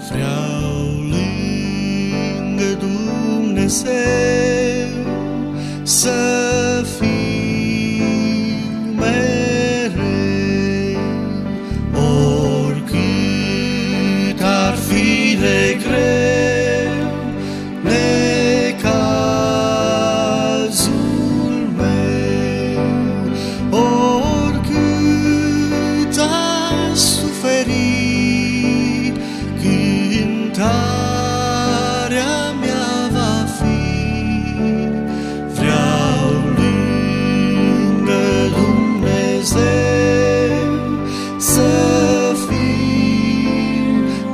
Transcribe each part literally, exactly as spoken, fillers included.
Vreau lângă Dumnezeu să fiu mereu, oricât ar fi de greu necazul meu, oricât aș suferi, cântarea mea va fi. Vreau lângă Dumnezeu să fiu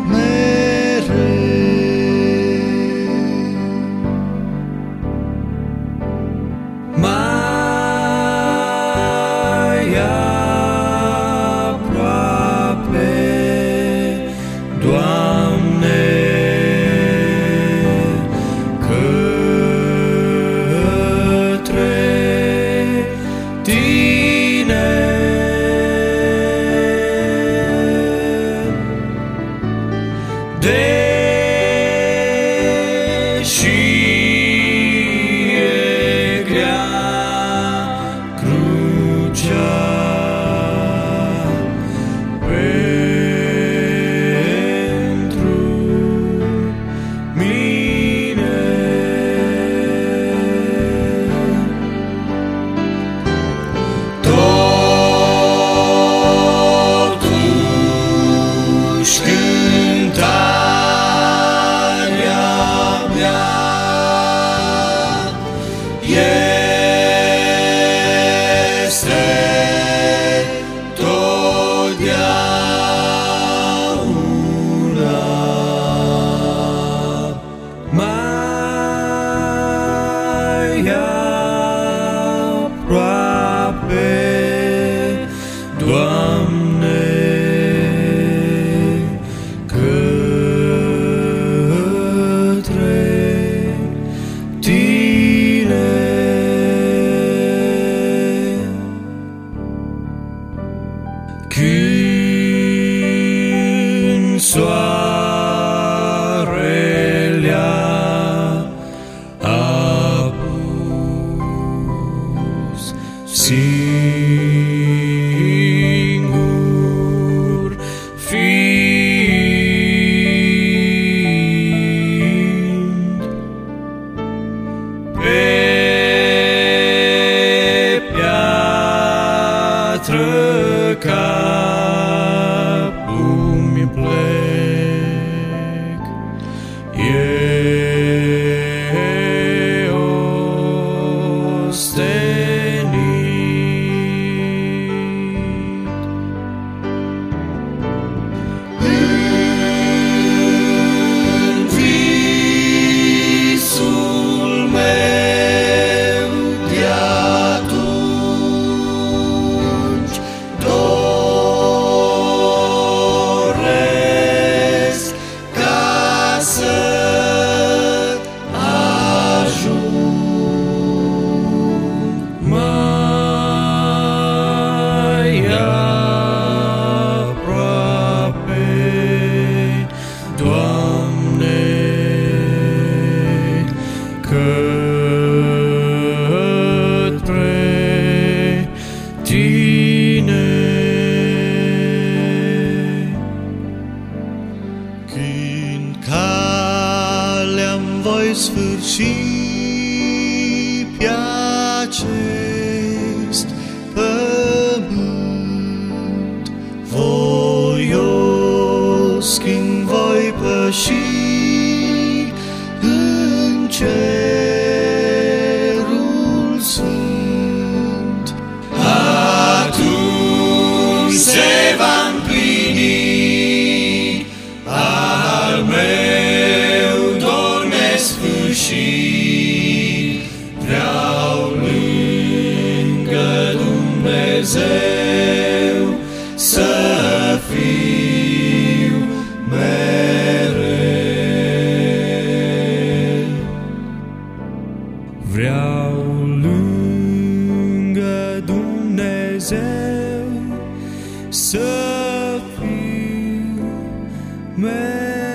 mereu. Mai aproape, Doamne, deși e grea crucea pentru mine, totuși cântarea mea este totdeauna mai aproape, Doamne, când soarele a pus singur fiind pe piatră, capul-mi plec, e ostenit. În visul meu de-atunci doresc ca să ajung Mai aproape, Doamne, către Tine. când calea-mi voi sfârși pe acest pământ, voios când voi păși în cerul sfânt, atunci se va împlini al meu dor nesfârșit. Vreau lângă Dumnezeu să fiu mereu. Vreau lângă Dumnezeu să fiu mereu.